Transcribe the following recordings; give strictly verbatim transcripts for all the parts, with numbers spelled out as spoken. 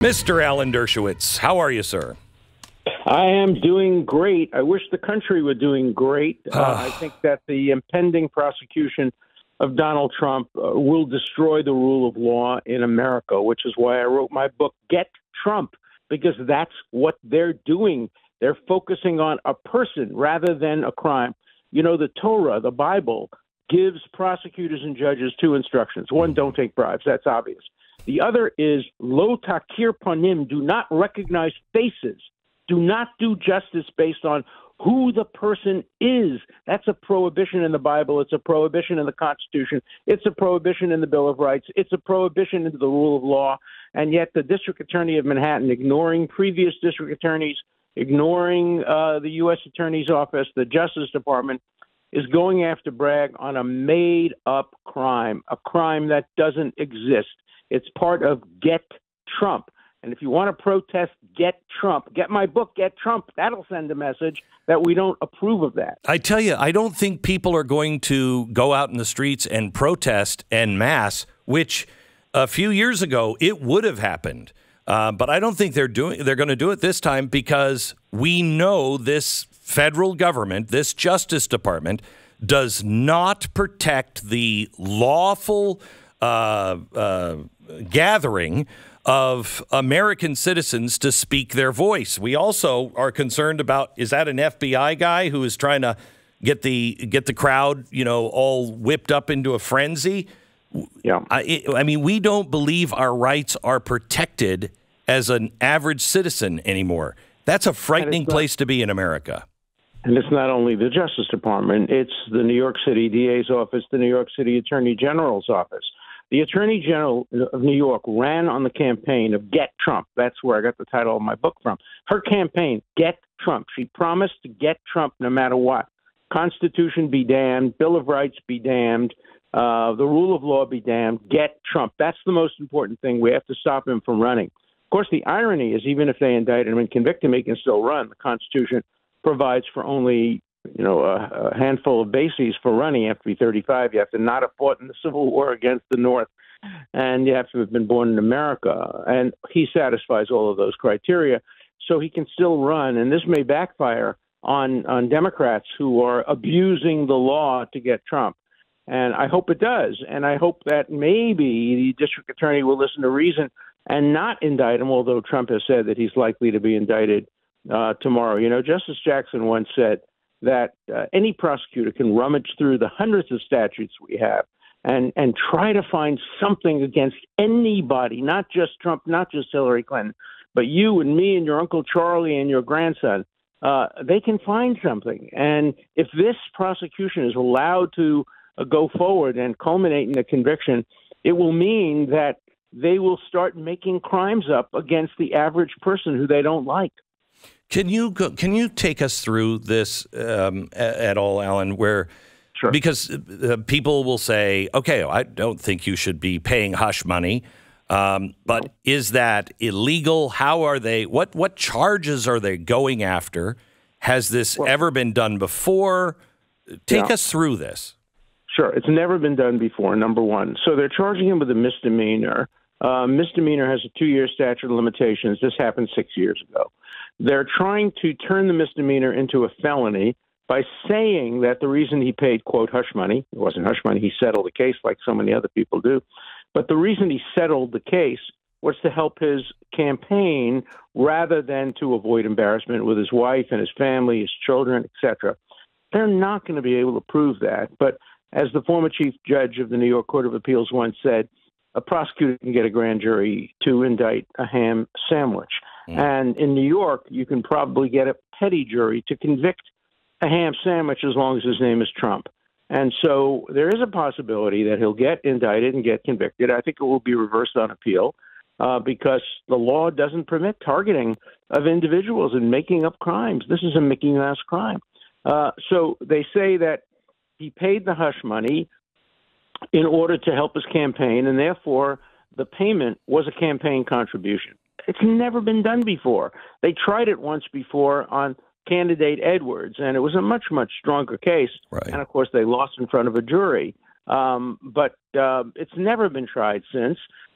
Mister Alan Dershowitz, how are you, sir? I am doing great. I wish the country were doing great. Uh, I think that the impending prosecution of Donald Trump uh, will destroy the rule of law in America, which is why I wrote my book, Get Trump, because that's what they're doing. They're focusing on a person rather than a crime. You know, the Torah, the Bible, gives prosecutors and judges two instructions. One, don't take bribes. That's obvious. The other is lo takir panim, do not recognize faces. Do not do justice based on who the person is. That's a prohibition in the Bible. It's a prohibition in the Constitution. It's a prohibition in the Bill of Rights. It's a prohibition in the rule of law. And yet the District Attorney of Manhattan, ignoring previous district attorneys, ignoring uh, the U S Attorney's Office, the Justice Department, is going after Bragg on a made-up crime, a crime that doesn't exist. It's part of Get Trump. And if you want to protest Get Trump, get my book, Get Trump. That'll send a message that we don't approve of that. I tell you, I don't think people are going to go out in the streets and protest en masse, which a few years ago it would have happened. Uh, but I don't think they're doing. They're going to do it this time because we know this federal government, this Justice Department, does not protect the lawful uh, uh, gathering of American citizens to speak their voice. We also are concerned about, is that an F B I guy who is trying to get the get the crowd, you know, all whipped up into a frenzy? Yeah. I, I mean, we don't believe our rights are protected as an average citizen anymore. That's a frightening place to be in America. And it's not only the Justice Department, it's the New York City D A's office, the New York City Attorney General's office. The Attorney General of New York ran on the campaign of Get Trump. That's where I got the title of my book from. Her campaign, Get Trump. She promised to get Trump no matter what. Constitution be damned, Bill of Rights be damned, uh, the rule of law be damned, get Trump. That's the most important thing. We have to stop him from running. Of course, the irony is even if they indict him and convict him, he can still run. The Constitution provides for only, you know, a, a handful of bases for running. You have to be thirty-five. You have to not have fought in the Civil War against the North, and you have to have been born in America. And he satisfies all of those criteria, so he can still run. And this may backfire on on Democrats who are abusing the law to get Trump. And I hope it does. And I hope that maybe the district attorney will listen to reason and not indict him, although Trump has said that he's likely to be indicted uh, tomorrow. You know, Justice Jackson once said that uh, any prosecutor can rummage through the hundreds of statutes we have and, and try to find something against anybody, not just Trump, not just Hillary Clinton, but you and me and your Uncle Charlie and your grandson. Uh, they can find something. And if this prosecution is allowed to uh, go forward and culminate in a conviction, it will mean that they will start making crimes up against the average person who they don't like. Can you go, can you take us through this um, at all, Alan, where Sure. because uh, people will say, okay, I don't think you should be paying hush money. Um, but is that illegal? How are they? What what charges are they going after? Has this well, ever been done before? Take yeah. us through this. Sure. It's never been done before, number one. So they're charging him with a misdemeanor. Uh, misdemeanor has a two-year statute of limitations. This happened six years ago. They're trying to turn the misdemeanor into a felony by saying that the reason he paid, quote, hush money, it wasn't hush money, he settled the case like so many other people do, but the reason he settled the case was to help his campaign rather than to avoid embarrassment with his wife and his family, his children, et cetera. They're not going to be able to prove that. But as the former chief judge of the New York Court of Appeals once said, a prosecutor can get a grand jury to indict a ham sandwich. Mm. And in New York, you can probably get a petty jury to convict a ham sandwich as long as his name is Trump. And so there is a possibility that he'll get indicted and get convicted. I think it will be reversed on appeal uh, because the law doesn't permit targeting of individuals and making up crimes. This is a Mickey Mouse crime. Uh, so they say that he paid the hush money in order to help his campaign, and therefore the payment was a campaign contribution. It's never been done before. They tried it once before on candidate Edwards, and it was a much, much stronger case. Right. And, of course, they lost in front of a jury. Um, but uh, it's never been tried since.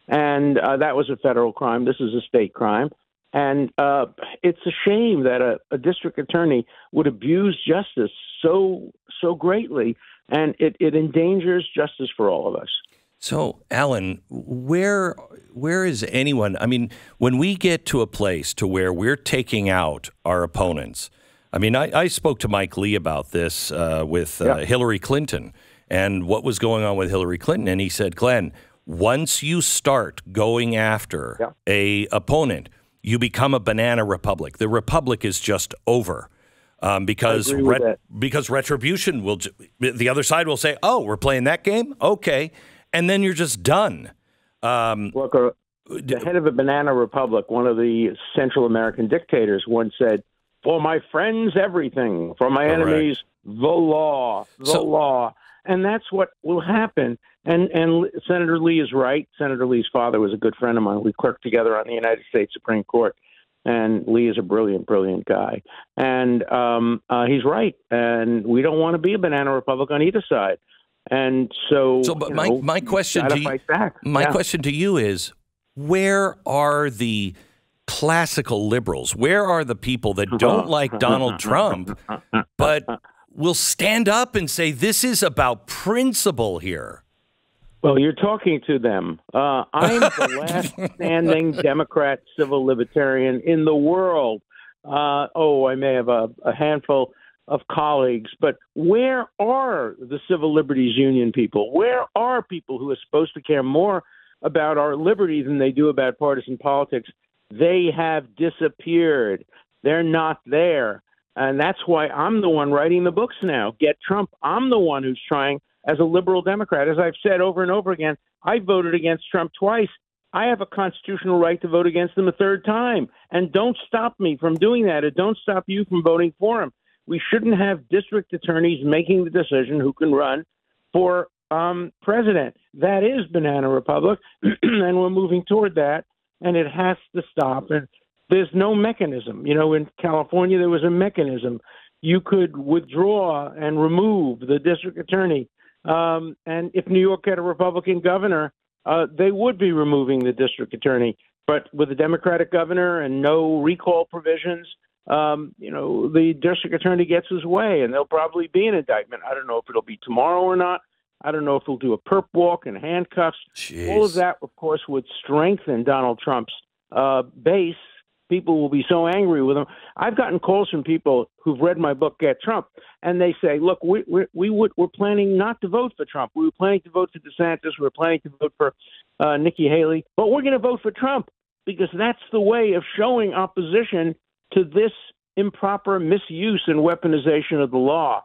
And uh, that was a federal crime. This is a state crime. And uh, it's a shame that a, a district attorney would abuse justice so so greatly, and it, it endangers justice for all of us. So, Alan, where where is anyone? I mean, when we get to a place to where we're taking out our opponents, I mean, I, I spoke to Mike Lee about this uh, with uh, yeah. Hillary Clinton and what was going on with Hillary Clinton, and he said, Glenn, once you start going after yeah. a opponent, you become a banana republic. The republic is just over. Um, because ret- because retribution will, the other side will say, "Oh, we're playing that game, okay," and then you're just done. Um, Look, uh, the head of a banana republic, one of the Central American dictators, once said, "For my friends, everything. For my correct. enemies, the law, the so, law." And that's what will happen. And and Senator Lee is right. Senator Lee's father was a good friend of mine. We clerked together on the United States Supreme Court. And Lee is a brilliant, brilliant guy. And um, uh, he's right. And we don't want to be a banana republic on either side. And so, so but you my, know, my question to you, my yeah. question to you is, where are the classical liberals? Where are the people that don't like Donald Trump, but will stand up and say, this is about principle here? Well, you're talking to them. Uh, I'm the last standing Democrat civil libertarian in the world. Uh, oh, I may have a, a handful of colleagues, but where are the civil liberties union people? Where are people who are supposed to care more about our liberty than they do about partisan politics? They have disappeared. They're not there. And that's why I'm the one writing the books now. Get Trump. I'm the one who's trying as a liberal Democrat. As I've said over and over again, I voted against Trump twice. I have a constitutional right to vote against him a third time. And don't stop me from doing that. And don't stop you from voting for him. We shouldn't have district attorneys making the decision who can run for um, president. That is banana republic, and we're moving toward that, and it has to stop. And there's no mechanism. You know, in California, there was a mechanism. You could withdraw and remove the district attorney. Um, and if New York had a Republican governor, uh, they would be removing the district attorney. But with a Democratic governor and no recall provisions, um, you know, the district attorney gets his way, and there'll probably be an indictment. I don't know if it'll be tomorrow or not. I don't know if he'll do a perp walk and handcuffs. Jeez. All of that, of course, would strengthen Donald Trump's uh, base. People will be so angry with him. I've gotten calls from people who've read my book, Get Trump, and they say, look, we, we, we would, we're planning not to vote for Trump. We were planning to vote for DeSantis. We were planning to vote for uh, Nikki Haley. But we're going to vote for Trump because that's the way of showing opposition to this improper misuse and weaponization of the law.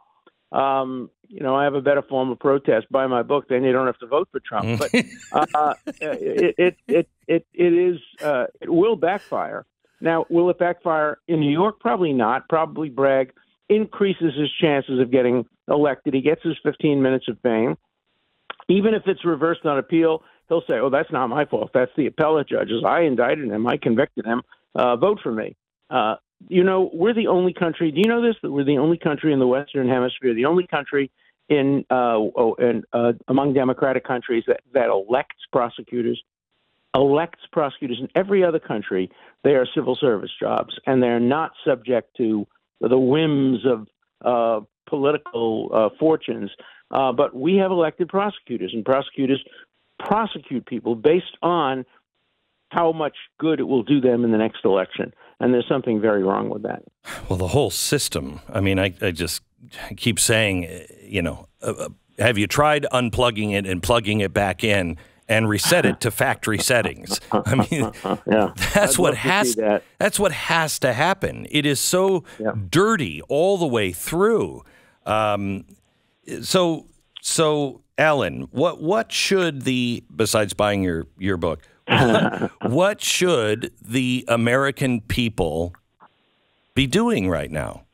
Um, you know, I have a better form of protest. Buy my book, then you don't have to vote for Trump. But uh, it, it, it, it, it is, uh, it will backfire. Now, will it backfire in New York? Probably not. Probably Bragg increases his chances of getting elected. He gets his fifteen minutes of fame. Even if it's reversed on appeal, he'll say, oh, that's not my fault. That's the appellate judges. I indicted him. I convicted him. Uh, vote for me. Uh, you know, we're the only country. Do you know this? That we're the only country in the Western Hemisphere, the only country in uh, oh, and uh, among democratic countries that, that elects prosecutors. elects prosecutors. In every other country, they are civil service jobs, and they're not subject to the whims of uh, political uh, fortunes. Uh, but we have elected prosecutors, and prosecutors prosecute people based on how much good it will do them in the next election. And there's something very wrong with that. Well, the whole system, I mean, I, I just keep saying, you know, uh, have you tried unplugging it and plugging it back in and reset it to factory settings? I mean, yeah. that's I'd what love to has see that. that's what has to happen. It is so Yeah. dirty all the way through. Um, so, so Alan, what what should the, besides buying your your book, what, what should the American people be doing right now?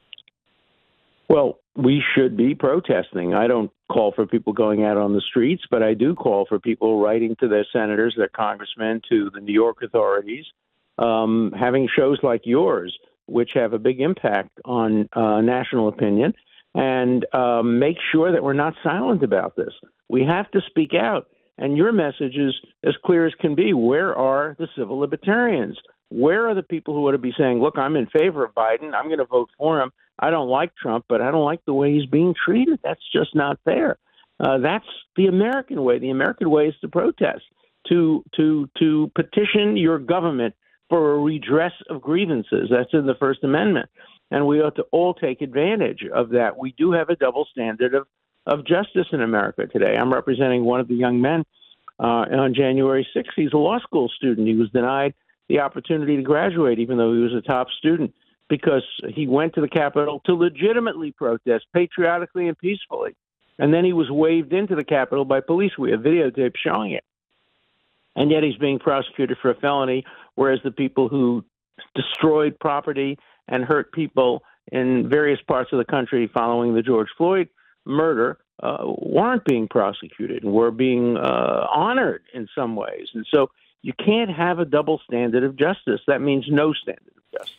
Well, we should be protesting. I don't call for people going out on the streets, but I do call for people writing to their senators, their congressmen, to the New York authorities, um, having shows like yours, which have a big impact on uh, national opinion, and um, make sure that we're not silent about this. We have to speak out. And your message is as clear as can be. Where are the civil libertarians? Where are the people who ought to be saying, look, I'm in favor of Biden. I'm going to vote for him. I don't like Trump, but I don't like the way he's being treated. That's just not fair. Uh, that's the American way. The American way is to protest, to to to petition your government for a redress of grievances. That's in the First Amendment. And we ought to all take advantage of that. We do have a double standard of, of justice in America today. I'm representing one of the young men uh, on January sixth. He's a law school student. He was denied the opportunity to graduate, even though he was a top student, because he went to the Capitol to legitimately protest, patriotically and peacefully. And then he was waved into the Capitol by police. We have videotape showing it. And yet he's being prosecuted for a felony, whereas the people who destroyed property and hurt people in various parts of the country following the George Floyd murder uh, weren't being prosecuted and were being uh, honored in some ways. And so you can't have a double standard of justice. That means no standard of justice.